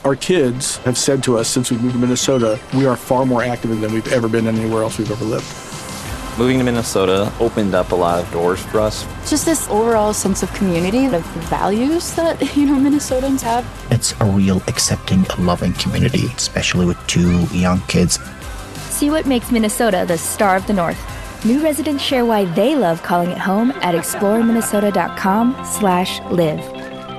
Our kids have said to us since we moved to Minnesota, we are far more active than we've ever been anywhere else we've ever lived. Moving to Minnesota opened up a lot of doors for us. Just this overall sense of community, of values that, Minnesotans have. It's a real accepting, loving community, especially with 2 young kids. See what makes Minnesota the star of the North. New residents share why they love calling it home at exploreminnesota.com/live.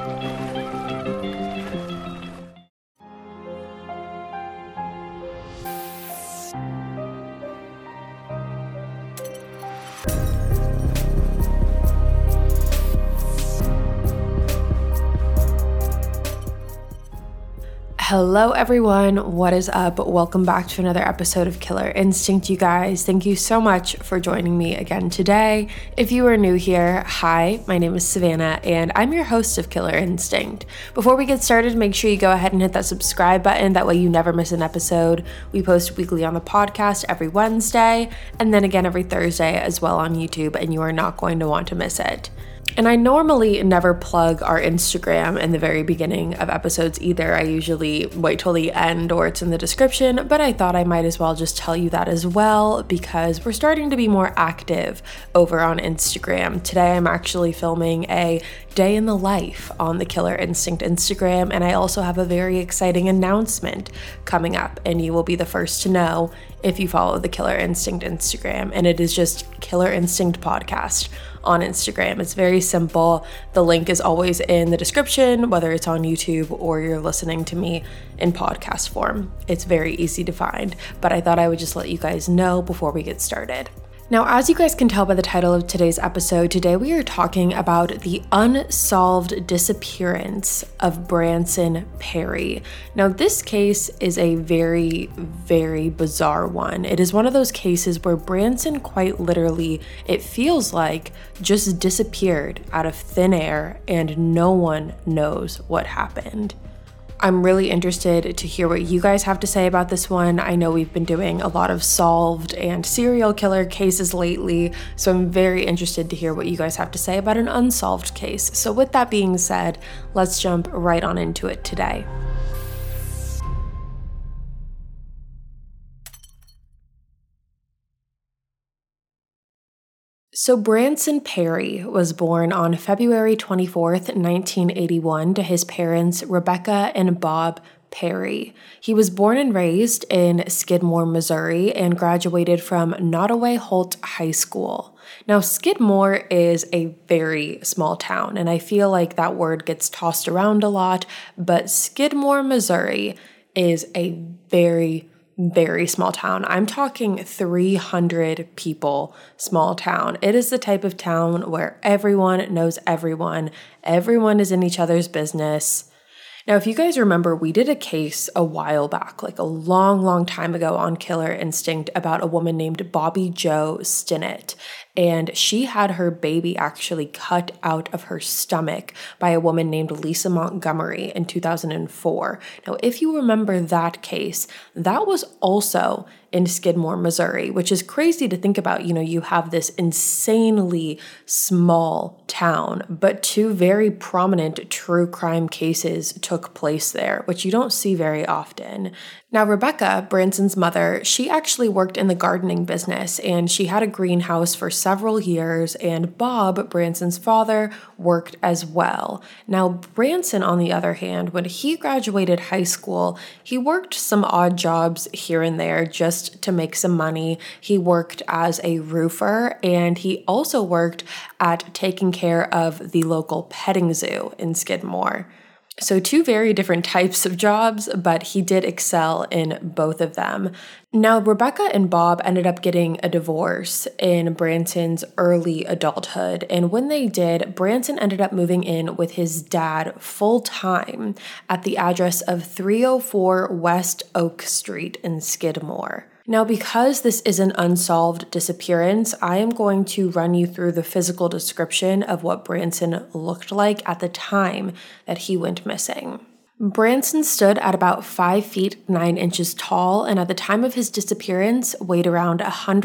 Hello everyone, what is up? Welcome back to another episode of Killer Instinct, you guys. Thank you so much for joining me again today. If you are new here, hi, my name is Savannah and I'm your host of Killer Instinct. Before we get started, make sure you go ahead and hit that subscribe button, that way you never miss an episode. We post weekly on the podcast every Wednesday and then again every Thursday as well on YouTube, and you are not going to want to miss it. And I normally never plug our Instagram in the very beginning of episodes either. I usually wait till the end or it's in the description, but I thought I might as well just tell you that as well because we're starting to be more active over on Instagram. Today I'm actually filming a day in the life on the Killer Instinct Instagram, and I also have a very exciting announcement coming up, and you will be the first to know if you follow the Killer Instinct Instagram, and it is just Killer Instinct Podcast on Instagram. It's very simple. The link is always in the description, whether it's on YouTube or you're listening to me in podcast form. It's very easy to find, but I thought I would just let you guys know before we get started. Now, as you guys can tell by the title of today's episode, today we are talking about the unsolved disappearance of Branson Perry. Now, this case is a very, very bizarre one. It is one of those cases where Branson quite literally, it feels like, just disappeared out of thin air and no one knows what happened. I'm really interested to hear what you guys have to say about this one. I know we've been doing a lot of solved and serial killer cases lately, so I'm very interested to hear what you guys have to say about an unsolved case. So with that being said, let's jump right on into it today. So Branson Perry was born on February 24th, 1981 to his parents Rebecca and Bob Perry. He was born and raised in Skidmore, Missouri, and graduated from Nottoway Holt High School. Now, Skidmore is a very small town, and I feel like that word gets tossed around a lot, but Skidmore, Missouri is a very small town. I'm talking 300 people small town. It is the type of town where everyone knows everyone. Everyone is in each other's business. Now, if you guys remember, we did a case a while back, like a long time ago on Killer Instinct about a woman named Bobby Jo Stinnett. And she had her baby actually cut out of her stomach by a woman named Lisa Montgomery in 2004. Now, if you remember that case, that was also in Skidmore, Missouri, which is crazy to think about. You have this insanely small town, but 2 very prominent true crime cases took place there, which you don't see very often. Now, Rebecca, Branson's mother, she actually worked in the gardening business, and she had a greenhouse for several years, and Bob, Branson's father, worked as well. Now, Branson, on the other hand, when he graduated high school, he worked some odd jobs here and there just to make some money. He worked as a roofer, and he also worked at taking care of the local petting zoo in Skidmore. So 2 very different types of jobs, but he did excel in both of them. Now, Rebecca and Bob ended up getting a divorce in Branson's early adulthood, and when they did, Branson ended up moving in with his dad full-time at the address of 304 West Oak Street in Skidmore. Now, because this is an unsolved disappearance, I am going to run you through the physical description of what Branson looked like at the time that he went missing. Branson stood at about 5 feet 9 inches tall, and at the time of his disappearance weighed around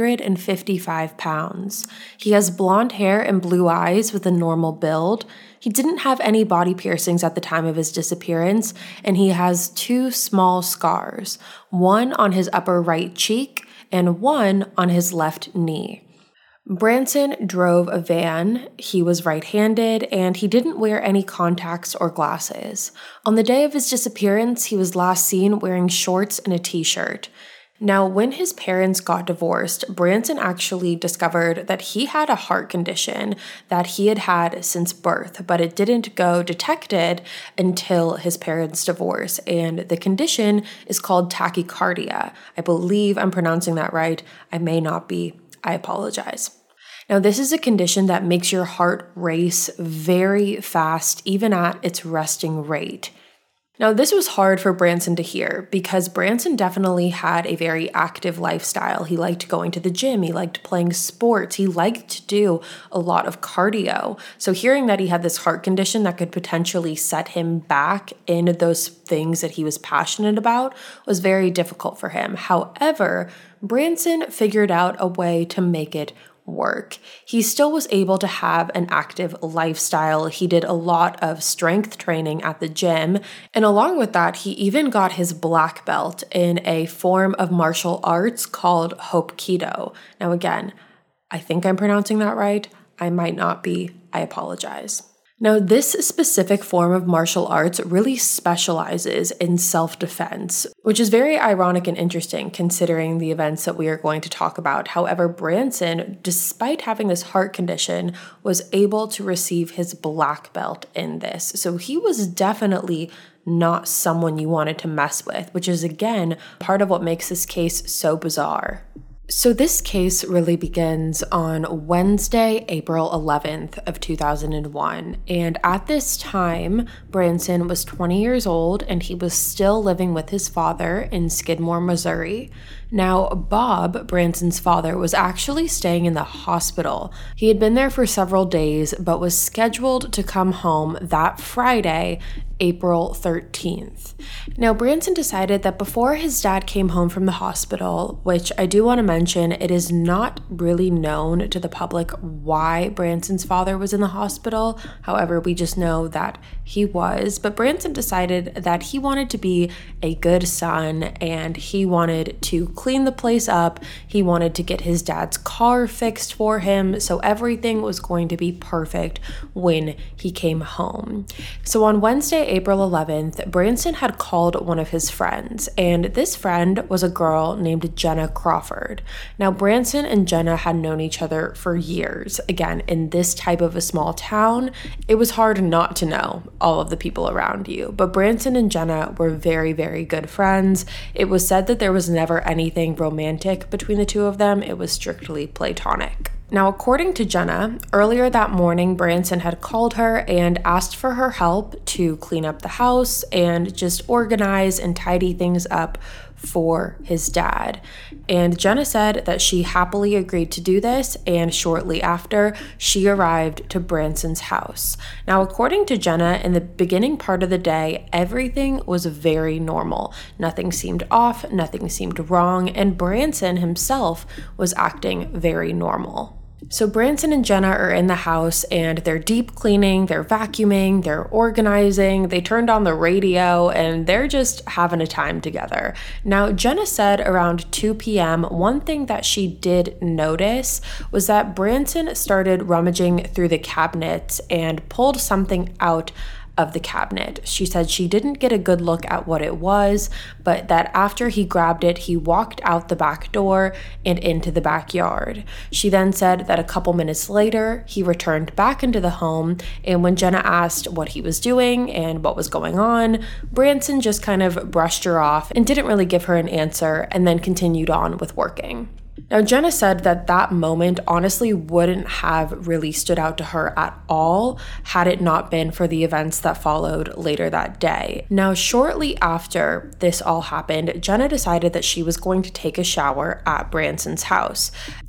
155 pounds. He has blonde hair and blue eyes with a normal build. He didn't have any body piercings at the time of his disappearance, and he has 2 small scars, one on his upper right cheek and one on his left knee. Branson drove a van, he was right-handed, and he didn't wear any contacts or glasses. On the day of his disappearance, he was last seen wearing shorts and a t-shirt. Now, when his parents got divorced, Branson actually discovered that he had a heart condition that he had had since birth, but it didn't go detected until his parents' divorce, and the condition is called tachycardia. I believe I'm pronouncing that right. I may not be. I apologize. Now, this is a condition that makes your heart race very fast, even at its resting rate. Now, this was hard for Branson to hear because Branson definitely had a very active lifestyle. He liked going to the gym, he liked playing sports, he liked to do a lot of cardio. So hearing that he had this heart condition that could potentially set him back in those things that he was passionate about was very difficult for him. However, Branson figured out a way to make it work. He still was able to have an active lifestyle. He did a lot of strength training at the gym, and along with that, he even got his black belt in a form of martial arts called Hapkido. Now again, I think I'm pronouncing that right. I might not be. I apologize. Now, this specific form of martial arts really specializes in self-defense, which is very ironic and interesting considering the events that we are going to talk about. However, Branson, despite having this heart condition, was able to receive his black belt in this. So he was definitely not someone you wanted to mess with, which is, again, part of what makes this case so bizarre. So this case really begins on Wednesday, April 11th of 2001, and at this time, Branson was 20 years old and he was still living with his father in Skidmore, Missouri. Now, Bob, Branson's father, was actually staying in the hospital. He had been there for several days, but was scheduled to come home that Friday, April 13th. Now, Branson decided that before his dad came home from the hospital, which I do want to mention, it is not really known to the public why Branson's father was in the hospital. However, we just know that he was. But Branson decided that he wanted to be a good son and he wanted to clean the place up. He wanted to get his dad's car fixed for him. So everything was going to be perfect when he came home. So on Wednesday, April 11th, Branson had called one of his friends, and this friend was a girl named Jenna Crawford. Now, Branson and Jenna had known each other for years. Again, in this type of a small town, it was hard not to know all of the people around you, but Branson and Jenna were very, very good friends. It was said that there was never anything romantic between the two of them. It was strictly platonic. Now, according to Jenna, earlier that morning, Branson had called her and asked for her help to clean up the house and just organize and tidy things up for his dad. And Jenna said that she happily agreed to do this, and shortly after, she arrived to Branson's house. Now, according to Jenna, in the beginning part of the day, everything was very normal. Nothing seemed off, nothing seemed wrong, and Branson himself was acting very normal. So Branson and Jenna are in the house and they're deep cleaning, they're vacuuming, they're organizing, they turned on the radio, and they're just having a time together. Now, Jenna said around 2 p.m., one thing that she did notice was that Branson started rummaging through the cabinets and pulled something out of the cabinet. She said she didn't get a good look at what it was, but that after he grabbed it, he walked out the back door and into the backyard. She then said that a couple minutes later, he returned back into the home, and when Jenna asked what he was doing and what was going on, Branson just kind of brushed her off and didn't really give her an answer, and then continued on with working. Now, Jenna said that that moment honestly wouldn't have really stood out to her at all had it not been for the events that followed later that day. Now, shortly after this all happened, Jenna decided that she was going to take a shower at Branson's house.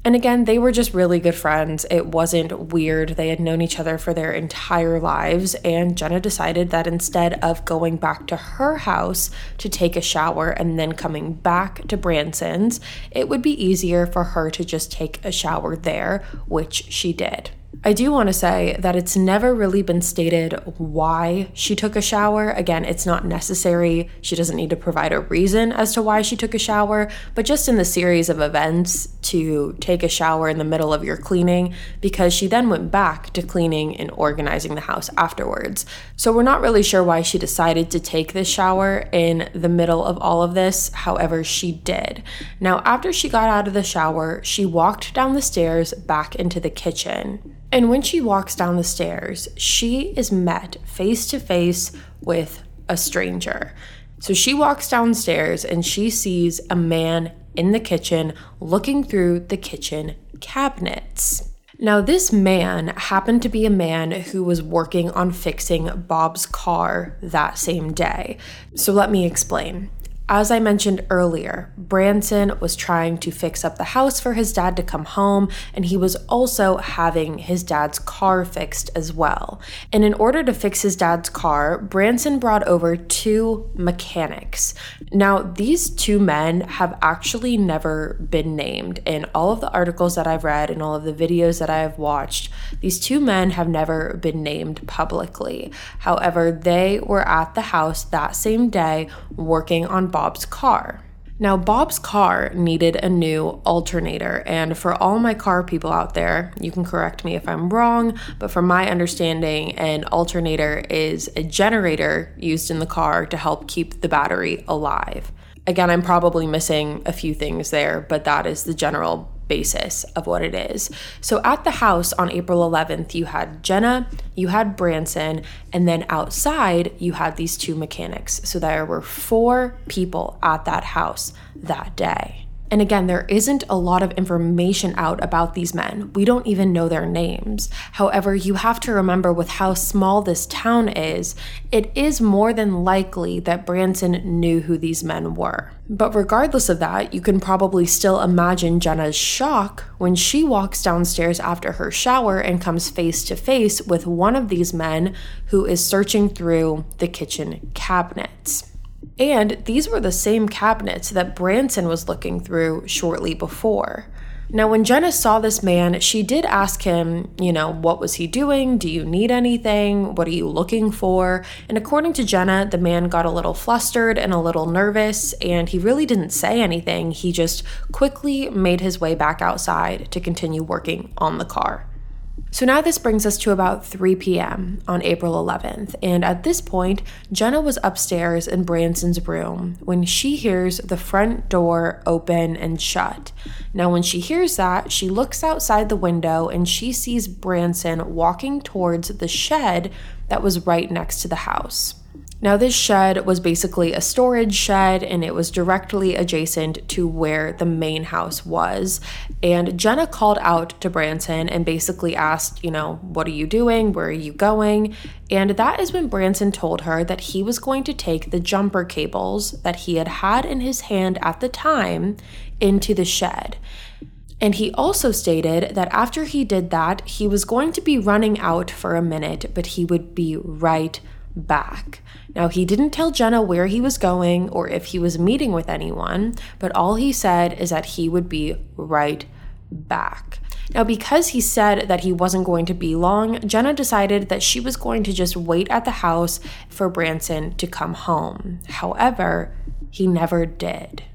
And again, they were just really good friends. It wasn't weird. They had known each other for their entire lives, and Jenna decided that instead of going back to her house to take a shower and then coming back to Branson's, it would be easier for her to just take a shower there, which she did. I do want to say that it's never really been stated why she took a shower. Again, it's not necessary. She doesn't need to provide a reason as to why she took a shower, but just in the series of events to take a shower in the middle of your cleaning, because she then went back to cleaning and organizing the house afterwards. So we're not really sure why she decided to take this shower in the middle of all of this. However, she did. Now, after she got out of the shower, she walked down the stairs back into the kitchen. And when she walks down the stairs, she is met face to face with a stranger. So she walks downstairs and she sees a man in the kitchen looking through the kitchen cabinets. Now, this man happened to be a man who was working on fixing Bob's car that same day. So let me explain. As I mentioned earlier, Branson was trying to fix up the house for his dad to come home, and he was also having his dad's car fixed as well. And in order to fix his dad's car, Branson brought over 2 mechanics. Now, these 2 men have actually never been named. In all of the articles that I've read and all of the videos that I have watched, these 2 men have never been named publicly. However, they were at the house that same day working on Bob's car. Now, Bob's car needed a new alternator, and for all my car people out there, you can correct me if I'm wrong, but from my understanding, an alternator is a generator used in the car to help keep the battery alive. Again, I'm probably missing a few things there, but that is the general basis of what it is. So at the house on April 11th, you had Jenna, you had Branson, and then outside you had these 2 mechanics. So there were 4 people at that house that day. And again, there isn't a lot of information out about these men. We don't even know their names. However, you have to remember with how small this town is, it is more than likely that Branson knew who these men were. But regardless of that, you can probably still imagine Jenna's shock when she walks downstairs after her shower and comes face to face with one of these men who is searching through the kitchen cabinets. And these were the same cabinets that Branson was looking through shortly before. Now, when Jenna saw this man, she did ask him, what was he doing? Do you need anything? What are you looking for? And according to Jenna, the man got a little flustered and a little nervous, and he really didn't say anything. He just quickly made his way back outside to continue working on the car. So now this brings us to about 3 p.m. on April 11th, and at this point, Jenna was upstairs in Branson's room when she hears the front door open and shut. Now when she hears that, she looks outside the window and she sees Branson walking towards the shed that was right next to the house. Now this shed was basically a storage shed, and it was directly adjacent to where the main house was. And Jenna called out to Branson and basically asked, what are you doing? Where are you going? And that is when Branson told her that he was going to take the jumper cables that he had in his hand at the time into the shed. And he also stated that after he did that, he was going to be running out for a minute, but he would be right back. Now, he didn't tell Jenna where he was going or if he was meeting with anyone, but all he said is that he would be right back. Now, because he said that he wasn't going to be long, Jenna decided that she was going to just wait at the house for Branson to come home. However, he never did.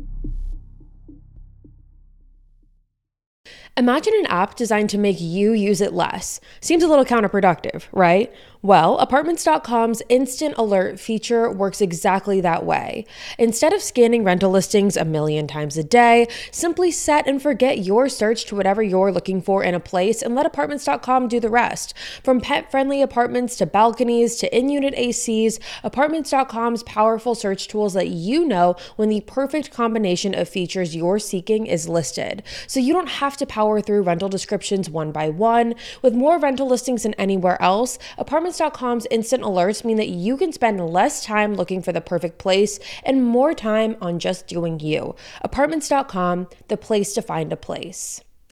Imagine an app designed to make you use it less. Seems a little counterproductive, right? Well, Apartments.com's Instant Alert feature works exactly that way. Instead of scanning rental listings a million times a day, simply set and forget your search to whatever you're looking for in a place and let Apartments.com do the rest. From pet-friendly apartments to balconies to in-unit ACs, Apartments.com's powerful search tools let you know when the perfect combination of features you're seeking is listed. So you don't have to power through rental descriptions one by one. With more rental listings than anywhere else, Apartments.com's instant alerts mean that you can spend less time looking for the perfect place and more time on just doing you. Apartments.com, the place to find a place.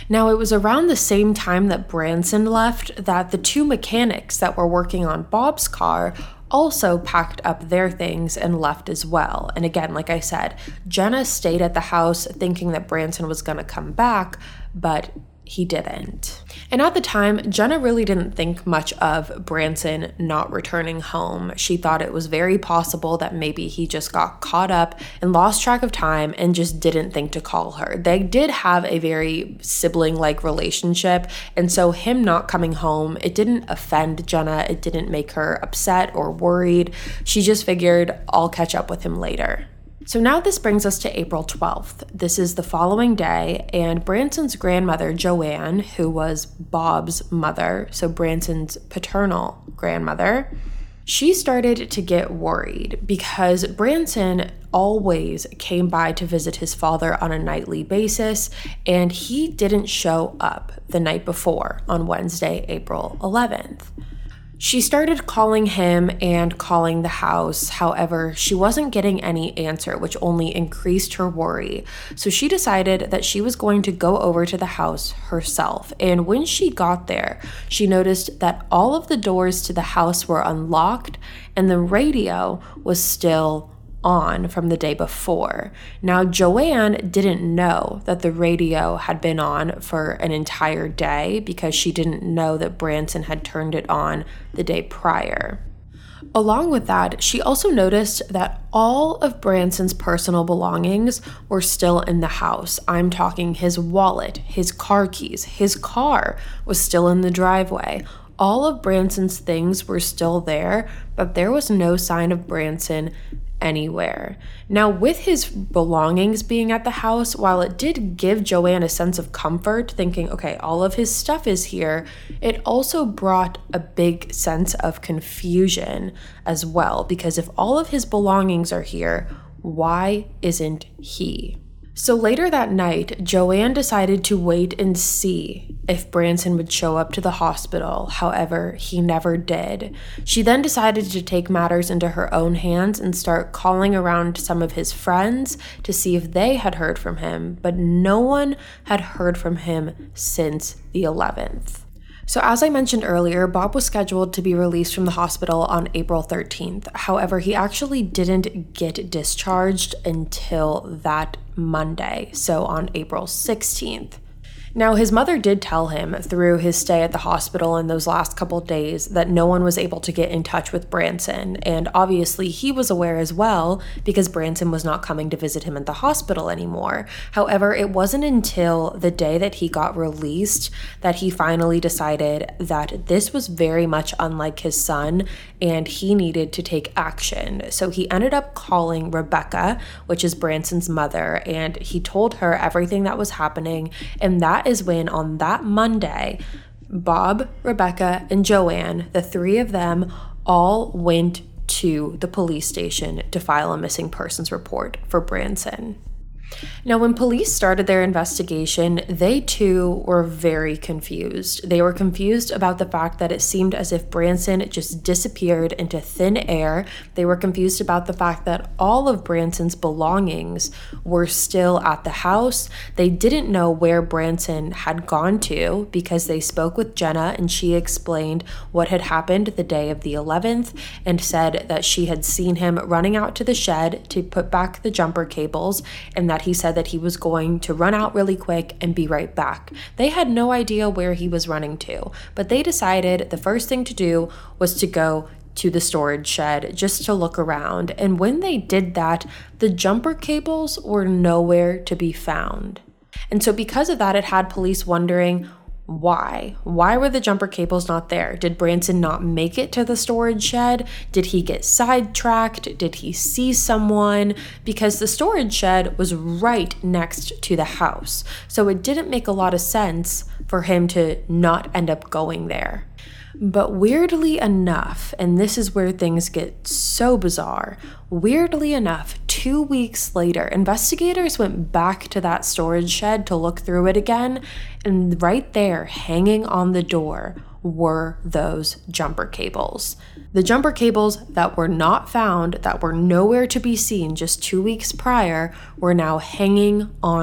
Now, it was around the same time that Branson left that the two mechanics that were working on Bob's car also packed up their things and left as well. And again, like I said, Jenna stayed at the house thinking that Branson was going to come back, but he didn't. And at the time, Jenna really didn't think much of Branson not returning home. She thought it was very possible that maybe he just got caught up and lost track of time and just didn't think to call her. They did have a very sibling-like relationship, and so him not coming home, it didn't offend Jenna. It didn't make her upset or worried. She just figured, I'll catch up with him later. So now this brings us to April 12th. This is the following day, and Branson's grandmother, Joanne, who was Bob's mother, so Branson's paternal grandmother, she started to get worried because Branson always came by to visit his father on a nightly basis, and he didn't show up the night before on Wednesday, April 11th. She started calling him and calling the house. However, she wasn't getting any answer, which only increased her worry. So she decided that she was going to go over to the house herself. And when she got there, she noticed that all of the doors to the house were unlocked and the radio was still on from the day before. Now, Joanne didn't know that the radio had been on for an entire day because she didn't know that Branson had turned it on the day prior. Along with that, she also noticed that all of Branson's personal belongings were still in the house. I'm talking his wallet, his car keys, his car was still in the driveway. All of Branson's things were still there, but there was no sign of Branson anywhere. Now, with his belongings being at the house, while it did give Joanne a sense of comfort, thinking, okay, all of his stuff is here, it also brought a big sense of confusion as well, because if all of his belongings are here, why isn't he? So later that night, Joanne decided to wait and see if Branson would show up to the hospital. However, he never did. She then decided to take matters into her own hands and start calling around some of his friends to see if they had heard from him, but no one had heard from him since the 11th. So as I mentioned earlier, Bob was scheduled to be released from the hospital on April 13th. However, he actually didn't get discharged until that Monday, so on April 16th. Now, his mother did tell him through his stay at the hospital in those last couple days that no one was able to get in touch with Branson, and obviously he was aware as well because Branson was not coming to visit him at the hospital anymore. However, it wasn't until the day that he got released that he finally decided that this was very much unlike his son and he needed to take action. So he ended up calling Rebecca, which is Branson's mother, and he told her everything that was happening, and that is when on that Monday, Bob, Rebecca, and Joanne, the three of them, all went to the police station to file a missing persons report for Branson. Now, when police started their investigation, they too were very confused. They were confused about the fact that it seemed as if Branson just disappeared into thin air. They were confused about the fact that all of Branson's belongings were still at the house. They didn't know where Branson had gone to because they spoke with Jenna and she explained what had happened the day of the 11th and said that she had seen him running out to the shed to put back the jumper cables and that he said that he was going to run out really quick and be right back. They had no idea where he was running to, but they decided the first thing to do was to go to the storage shed just to look around. And when they did that, the jumper cables were nowhere to be found. And so because of that, it had police wondering, why? Why were the jumper cables not there? Did Branson not make it to the storage shed? Did he get sidetracked? Did he see someone? Because the storage shed was right next to the house. So it didn't make a lot of sense for him to not end up going there. But weirdly enough, and this is where things get so bizarre, weirdly enough, 2 weeks later, investigators went back to that storage shed to look through it again, and right there, hanging on the door, were those jumper cables. The jumper cables that were not found, that were nowhere to be seen just 2 weeks prior, were now hanging on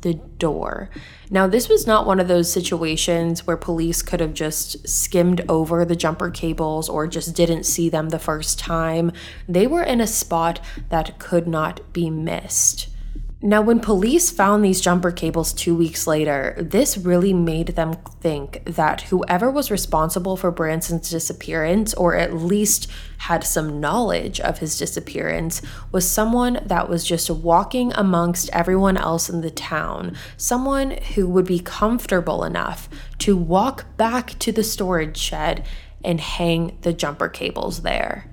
the door. Now, this was not one of those situations where police could have just skimmed over the jumper cables or just didn't see them the first time. They were in a spot that could not be missed. Now, when police found these jumper cables 2 weeks later, this really made them think that whoever was responsible for Branson's disappearance, or at least had some knowledge of his disappearance, was someone that was just walking amongst everyone else in the town, someone who would be comfortable enough to walk back to the storage shed and hang the jumper cables there.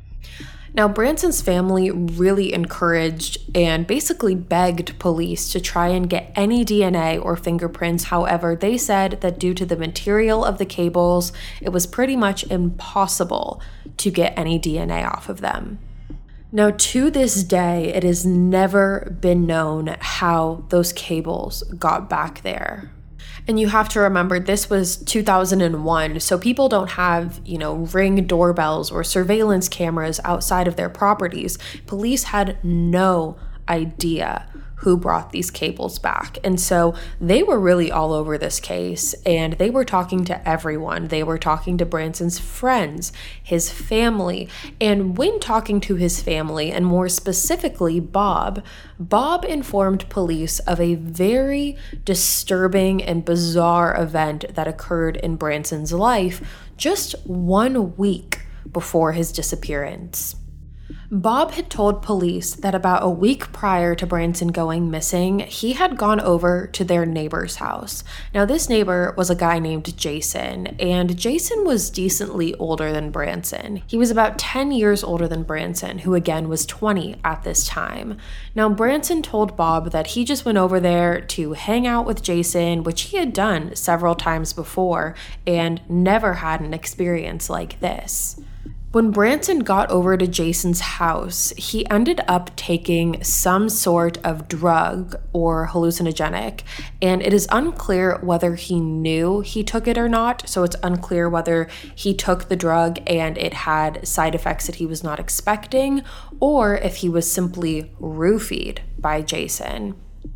Now, Branson's family really encouraged and basically begged police to try and get any DNA or fingerprints. However, they said that due to the material of the cables, it was pretty much impossible to get any DNA off of them. Now, to this day, it has never been known how those cables got back there. And you have to remember, this was 2001, so people don't have, Ring doorbells or surveillance cameras outside of their properties. Police had no idea who brought these cables back. And so they were really all over this case, and they were talking to everyone. They were talking to Branson's friends, his family, and when talking to his family, and more specifically Bob informed police of a very disturbing and bizarre event that occurred in Branson's life just 1 week before his disappearance. Bob had told police that about a week prior to Branson going missing, he had gone over to their neighbor's house. Now, this neighbor was a guy named Jason, and Jason was decently older than Branson. He was about 10 years older than Branson, who again was 20 at this time. Now, Branson told Bob that he just went over there to hang out with Jason, which he had done several times before, and never had an experience like this. When Branson got over to Jason's house, he ended up taking some sort of drug or hallucinogenic, and it is unclear whether he knew he took it or not, so it's unclear whether he took the drug and it had side effects that he was not expecting, or if he was simply roofied by Jason.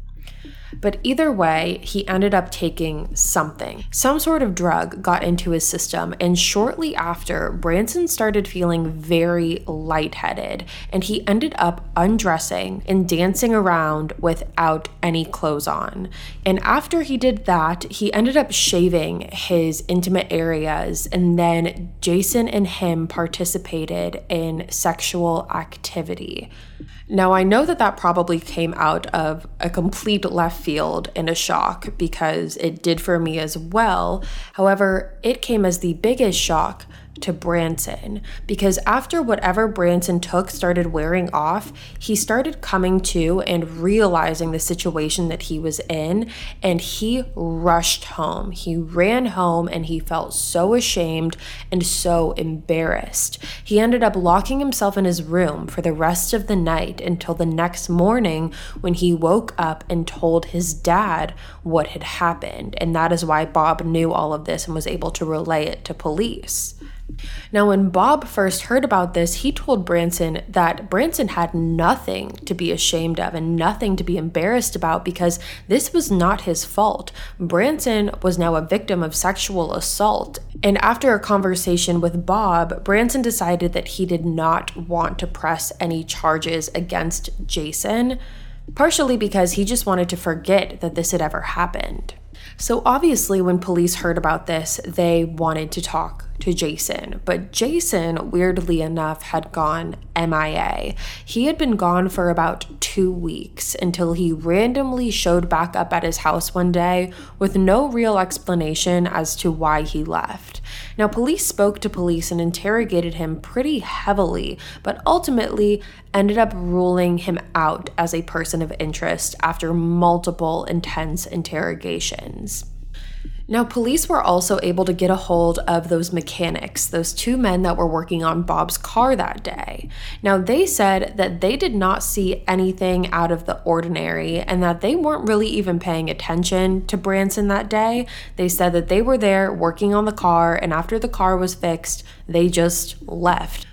But either way, he ended up taking something. Some sort of drug got into his system, and shortly after, Branson started feeling very lightheaded, and he ended up undressing and dancing around without any clothes on. And after he did that, he ended up shaving his intimate areas, and then Jason and him participated in sexual activity. Now, I know that probably came out of a complete left field and a shock, because it did for me as well. However, it came as the biggest shock to Branson, because after whatever Branson took started wearing off, he started coming to and realizing the situation that he was in, and he rushed home. He ran home, and he felt so ashamed and so embarrassed. He ended up locking himself in his room for the rest of the night until the next morning, when he woke up and told his dad what had happened. And that is why Bob knew all of this and was able to relay it to police. Now, when Bob first heard about this, he told Branson that Branson had nothing to be ashamed of and nothing to be embarrassed about, because this was not his fault. Branson was now a victim of sexual assault. And after a conversation with Bob, Branson decided that he did not want to press any charges against Jason, partially because he just wanted to forget that this had ever happened. So obviously, when police heard about this, they wanted to talk to Jason, but Jason, weirdly enough, had gone MIA. He had been gone for about 2 weeks until he randomly showed back up at his house one day with no real explanation as to why he left. Now, police spoke to police and interrogated him pretty heavily, but ultimately ended up ruling him out as a person of interest after multiple intense interrogations. Now, police were also able to get a hold of those mechanics, those 2 men that were working on Bob's car that day. Now, they said that they did not see anything out of the ordinary and that they weren't really even paying attention to Branson that day. They said that they were there working on the car, and after the car was fixed, they just left.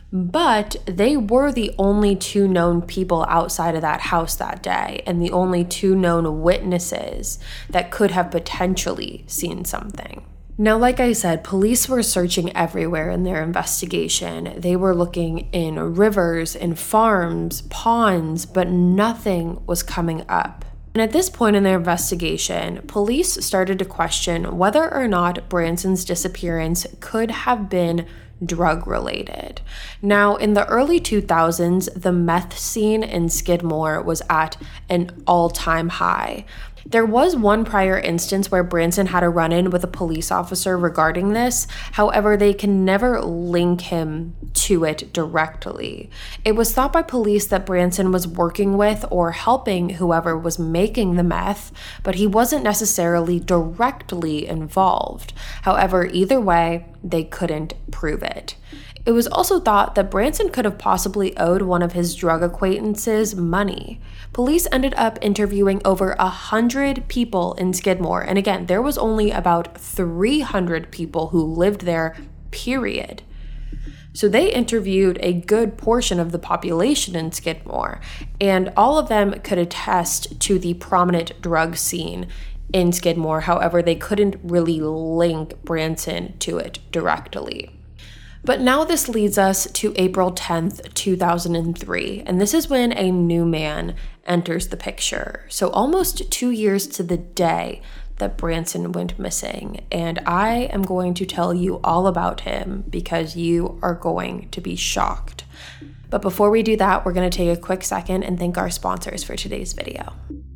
But they were the only two known people outside of that house that day, and the only two known witnesses that could have potentially seen something. Now, like I said, police were searching everywhere in their investigation. They were looking in rivers, in farms, ponds, but nothing was coming up. And at this point in their investigation, police started to question whether or not Branson's disappearance could have been drug-related. Now, in the early 2000s, the meth scene in Skidmore was at an all-time high. There was one prior instance where Branson had a run-in with a police officer regarding this. However, they can never link him to it directly. It was thought by police that Branson was working with or helping whoever was making the meth, but he wasn't necessarily directly involved. However, either way, they couldn't prove it. It was also thought that Branson could have possibly owed one of his drug acquaintances money. Police ended up interviewing over 100 people in Skidmore, and again, there was only about 300 people who lived there, period. So they interviewed a good portion of the population in Skidmore, and all of them could attest to the prominent drug scene in Skidmore. However, they couldn't really link Branson to it directly. But now this leads us to April 10th, 2003, and this is when a new man enters the picture. So almost 2 years to the day that Branson went missing, and I am going to tell you all about him because you are going to be shocked. But before we do that, we're going to take a quick second and thank our sponsors for today's video.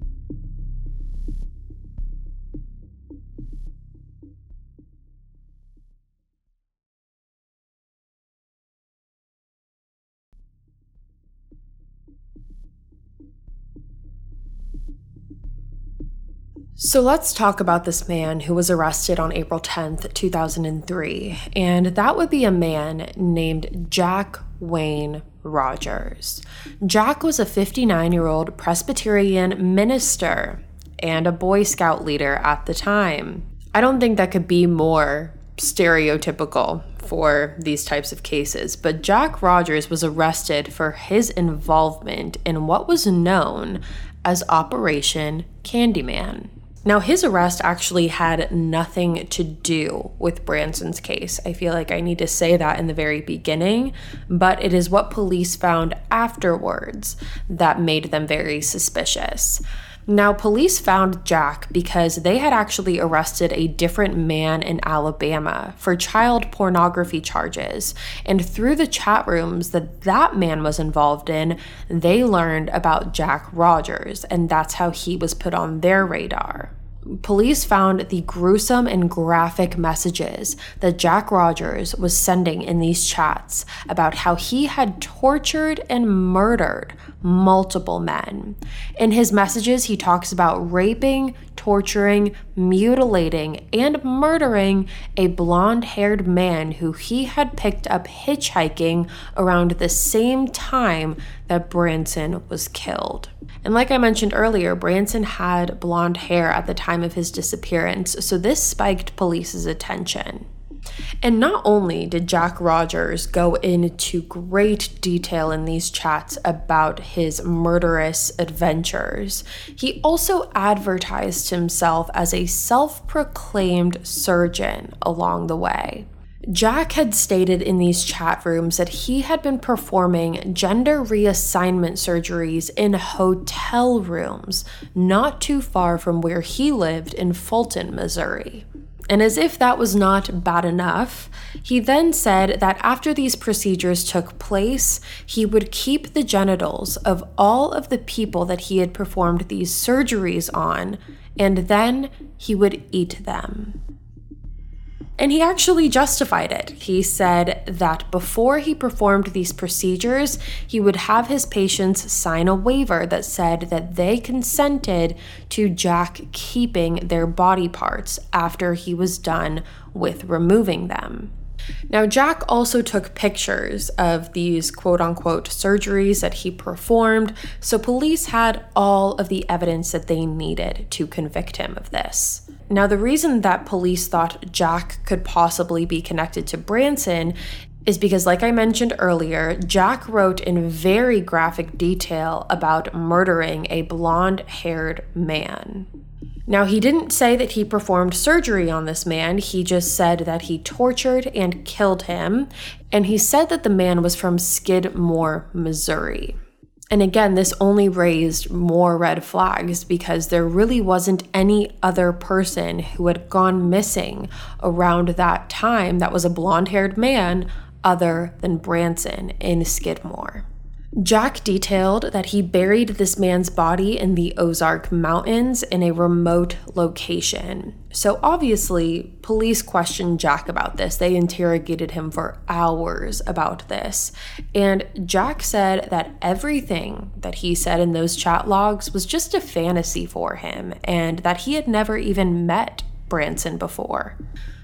So let's talk about this man who was arrested on April 10th, 2003, and that would be a man named Jack Wayne Rogers. Jack was a 59-year-old Presbyterian minister and a Boy Scout leader at the time. I don't think that could be more stereotypical for these types of cases, but Jack Rogers was arrested for his involvement in what was known as Operation Candyman. Now, his arrest actually had nothing to do with Branson's case. I feel like I need to say that in the very beginning, but it is what police found afterwards that made them very suspicious. Now, police found Jack because they had actually arrested a different man in Alabama for child pornography charges, and through the chat rooms that man was involved in, they learned about Jack Rogers, and that's how he was put on their radar. Police found the gruesome and graphic messages that Jack Rogers was sending in these chats about how he had tortured and murdered multiple men. In his messages, he talks about raping, torturing, mutilating, and murdering a blonde-haired man who he had picked up hitchhiking around the same time that Branson was killed. And like I mentioned earlier, Branson had blonde hair at the time of his disappearance, so this spiked police's attention. And not only did Jack Rogers go into great detail in these chats about his murderous adventures, he also advertised himself as a self-proclaimed surgeon along the way. Jack had stated in these chat rooms that he had been performing gender reassignment surgeries in hotel rooms not too far from where he lived in Fulton, Missouri. And as if that was not bad enough, he then said that after these procedures took place, he would keep the genitals of all of the people that he had performed these surgeries on, and then he would eat them. And he actually justified it. He said that before he performed these procedures, he would have his patients sign a waiver that said that they consented to Jack keeping their body parts after he was done with removing them. Now, Jack also took pictures of these quote-unquote surgeries that he performed, so police had all of the evidence that they needed to convict him of this. Now, the reason that police thought Jack could possibly be connected to Branson is because, like I mentioned earlier, Jack wrote in very graphic detail about murdering a blonde-haired man. Now, he didn't say that he performed surgery on this man, he just said that he tortured and killed him, and he said that the man was from Skidmore, Missouri. And again, this only raised more red flags because there really wasn't any other person who had gone missing around that time that was a blonde-haired man other than Branson in Skidmore. Jack detailed that he buried this man's body in the Ozark Mountains in a remote location. So obviously, police questioned Jack about this. They interrogated him for hours about this. And Jack said that everything that he said in those chat logs was just a fantasy for him, and that he had never even met Branson before.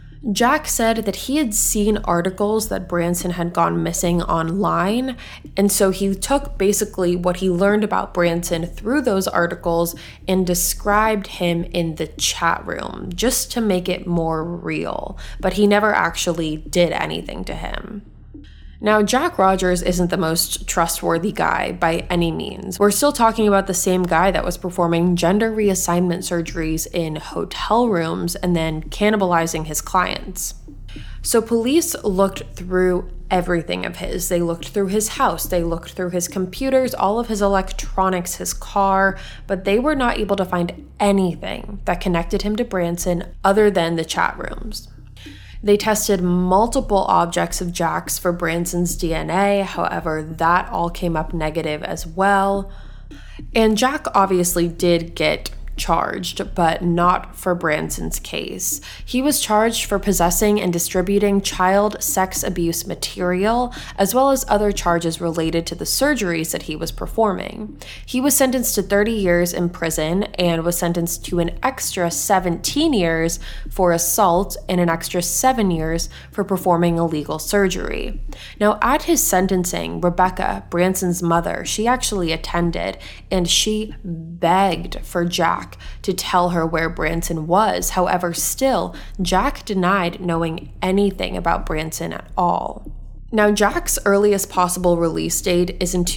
Jack said that he had seen articles that Branson had gone missing online, and so he took basically what he learned about Branson through those articles and described him in the chat room just to make it more real, but he never actually did anything to him. Now, Jack Rogers isn't the most trustworthy guy by any means. We're still talking about the same guy that was performing gender reassignment surgeries in hotel rooms and then cannibalizing his clients. So police looked through everything of his. They looked through his house, they looked through his computers, all of his electronics, his car, but they were not able to find anything that connected him to Branson other than the chat rooms. They tested multiple objects of Jack's for Branson's DNA, however, that all came up negative as well. And Jack obviously did get charged, but not for Branson's case. He was charged for possessing and distributing child sex abuse material, as well as other charges related to the surgeries that he was performing. He was sentenced to 30 years in prison and was sentenced to an extra 17 years for assault and an extra 7 years for performing illegal surgery. Now, at his sentencing, Rebecca, Branson's mother, she actually attended, and she begged for Jack to tell her where Branson was. However, still, Jack denied knowing anything about Branson at all. Now, Jack's earliest possible release date is in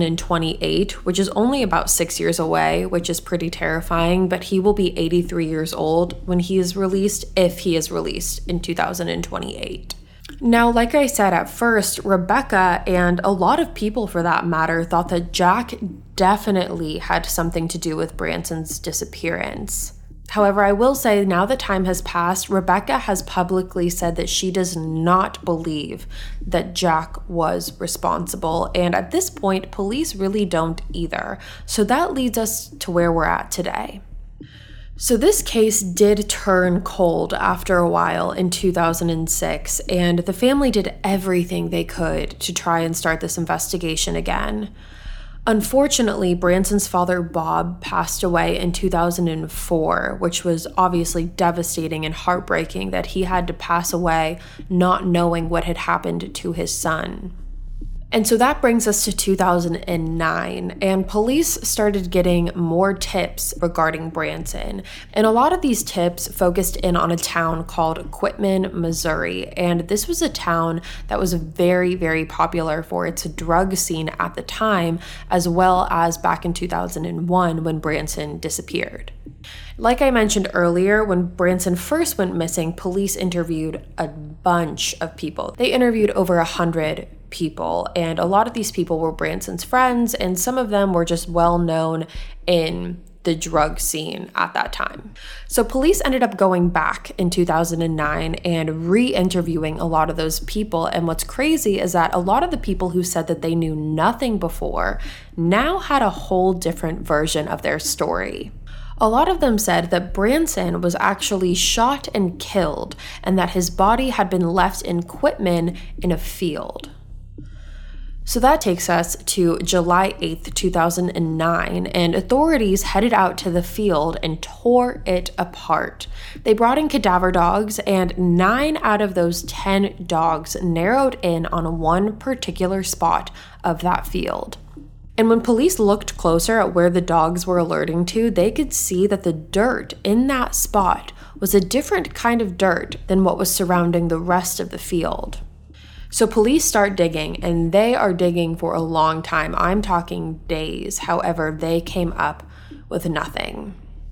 2028, which is only about 6 years away, which is pretty terrifying, but he will be 83 years old when he is released, if he is released in 2028. Now, like I said at first, Rebecca and a lot of people for that matter thought that Jack definitely had something to do with Branson's disappearance. However, I will say now that time has passed, Rebecca has publicly said that she does not believe that Jack was responsible, and at this point, police really don't either. So that leads us to where we're at today. So this case did turn cold after a while in 2006, and the family did everything they could to try and start this investigation again. Unfortunately, Branson's father, Bob, passed away in 2004, which was obviously devastating and heartbreaking that he had to pass away not knowing what had happened to his son. And so that brings us to 2009, and police started getting more tips regarding Branson. And a lot of these tips focused in on a town called Quitman, Missouri. And this was a town that was very, very popular for its drug scene at the time, as well as back in 2001 when Branson disappeared. Like I mentioned earlier, when Branson first went missing, police interviewed a bunch of people. They interviewed over 100 people, and a lot of these people were Branson's friends, and some of them were just well known in the drug scene at that time. So police ended up going back in 2009 and re-interviewing a lot of those people, and what's crazy is that a lot of the people who said that they knew nothing before now had a whole different version of their story. A lot of them said that Branson was actually shot and killed, and that his body had been left in Quitman in a field. So that takes us to July 8th, 2009, and authorities headed out to the field and tore it apart. They brought in cadaver dogs, and 9 out of those 10 dogs narrowed in on one particular spot of that field. And when police looked closer at where the dogs were alerting to, they could see that the dirt in that spot was a different kind of dirt than what was surrounding the rest of the field. So police start digging, and they are digging for a long time. I'm talking days. However, they came up with nothing.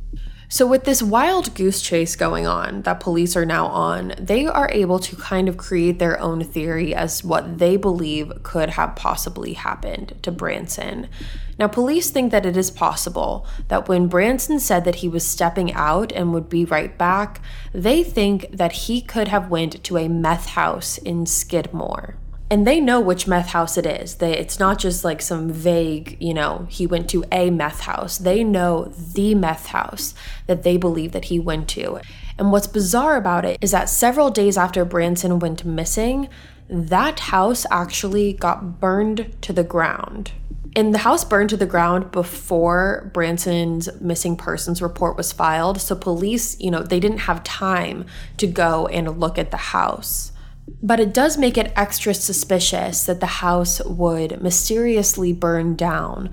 So with this wild goose chase going on that police are now on, they are able to kind of create their own theory as what they believe could have possibly happened to Branson. Now, police think that it is possible that when Branson said that he was stepping out and would be right back, they think that he could have went to a meth house in Skidmore. And they know which meth house it is. It's not just like some vague, he went to a meth house. They know the meth house that they believe that he went to. And what's bizarre about it is that several days after Branson went missing, that house actually got burned to the ground. And the house burned to the ground before Branson's missing persons report was filed. So police, they didn't have time to go and look at the house. But it does make it extra suspicious that the house would mysteriously burn down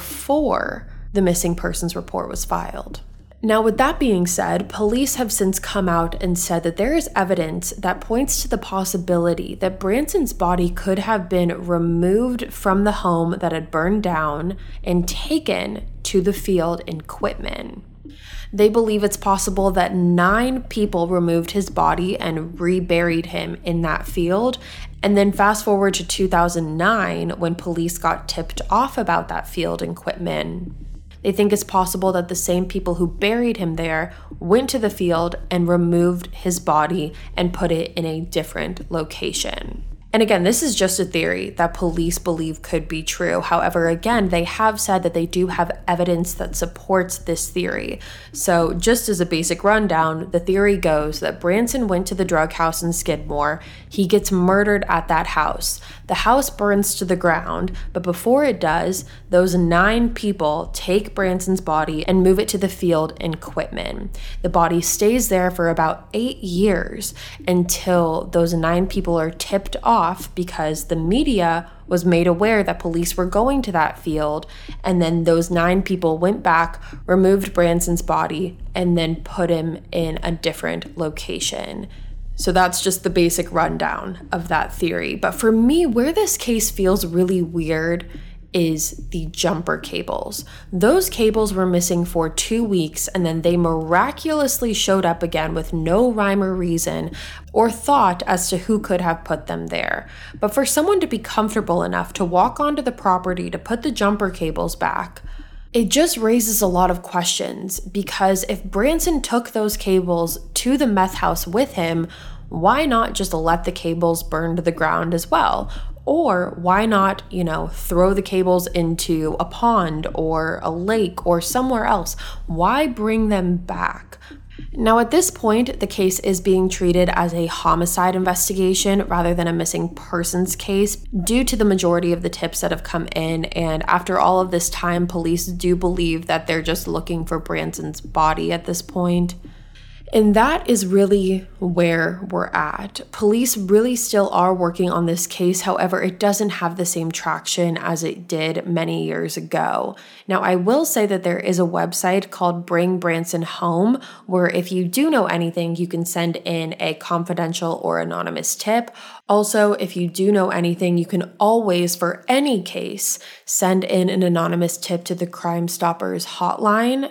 before the missing persons report was filed. Now, with that being said, police have since come out and said that there is evidence that points to the possibility that Branson's body could have been removed from the home that had burned down and taken to the field in Quitman. They believe it's possible that 9 people removed his body and reburied him in that field. And then fast forward to 2009, when police got tipped off about that field in Quitman. They think it's possible that the same people who buried him there went to the field and removed his body and put it in a different location. And again, this is just a theory that police believe could be true. However, again, they have said that they do have evidence that supports this theory. So just as a basic rundown, the theory goes that Branson went to the drug house in Skidmore. He gets murdered at that house. The house burns to the ground, but before it does, those 9 people take Branson's body and move it to the field in Quitman. The body stays there for about 8 years until those 9 people are tipped off because the media was made aware that police were going to that field, and then those 9 people went back, removed Branson's body, and then put him in a different location. So that's just the basic rundown of that theory. But for me, where this case feels really weird is the jumper cables. Those cables were missing for 2 weeks, and then they miraculously showed up again with no rhyme or reason or thought as to who could have put them there. But for someone to be comfortable enough to walk onto the property to put the jumper cables back, it just raises a lot of questions, because if Branson took those cables to the meth house with him, why not just let the cables burn to the ground as well? Or why not, throw the cables into a pond or a lake or somewhere else? Why bring them back? Now, at this point, the case is being treated as a homicide investigation rather than a missing persons case due to the majority of the tips that have come in. And after all of this time, police do believe that they're just looking for Branson's body at this point. And that is really where we're at. Police really still are working on this case. However, it doesn't have the same traction as it did many years ago. Now, I will say that there is a website called Bring Branson Home, where if you do know anything, you can send in a confidential or anonymous tip. Also, if you do know anything, you can always, for any case, send in an anonymous tip to the Crime Stoppers hotline.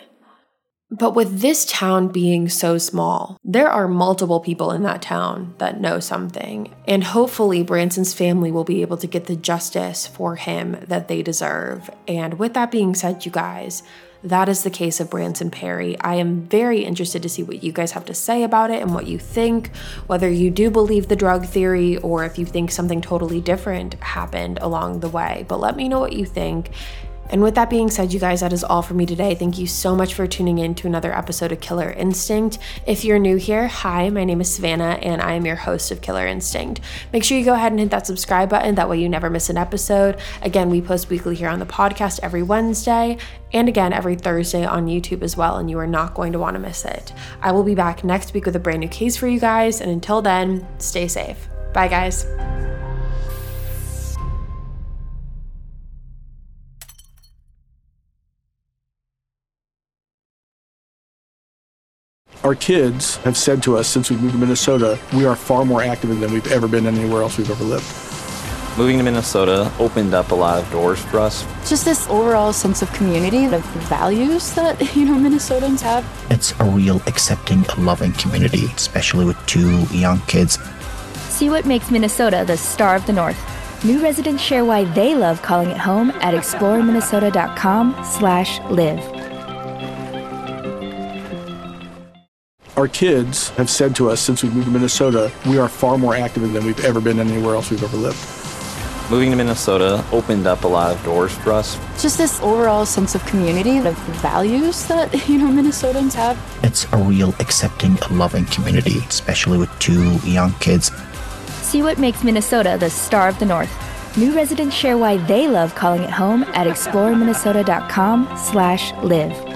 But with this town being so small, there are multiple people in that town that know something. And hopefully Branson's family will be able to get the justice for him that they deserve. And with that being said, you guys, that is the case of Branson Perry. I am very interested to see what you guys have to say about it and what you think, whether you do believe the drug theory or if you think something totally different happened along the way. But let me know what you think. And with that being said, you guys, that is all for me today. Thank you so much for tuning in to another episode of Killer Instinct. If you're new here, hi, my name is Savannah, and I am your host of Killer Instinct. Make sure you go ahead and hit that subscribe button. That way you never miss an episode. Again, we post weekly here on the podcast every Wednesday, and again, every Thursday on YouTube as well, and you are not going to want to miss it. I will be back next week with a brand new case for you guys, and until then, stay safe. Bye, guys. Our kids have said to us since we moved to Minnesota, we are far more active than we've ever been anywhere else we've ever lived. Moving to Minnesota opened up a lot of doors for us. Just this overall sense of community, of values that, Minnesotans have. It's a real accepting, loving community, especially with 2 young kids. See what makes Minnesota the star of the North. New residents share why they love calling it home at exploreminnesota.com/live. Our kids have said to us since we moved to Minnesota, we are far more active than we've ever been anywhere else we've ever lived. Moving to Minnesota opened up a lot of doors for us. Just this overall sense of community, of values that, Minnesotans have. It's a real accepting, loving community, especially with 2 young kids. See what makes Minnesota the star of the North. New residents share why they love calling it home at exploreminnesota.com/live.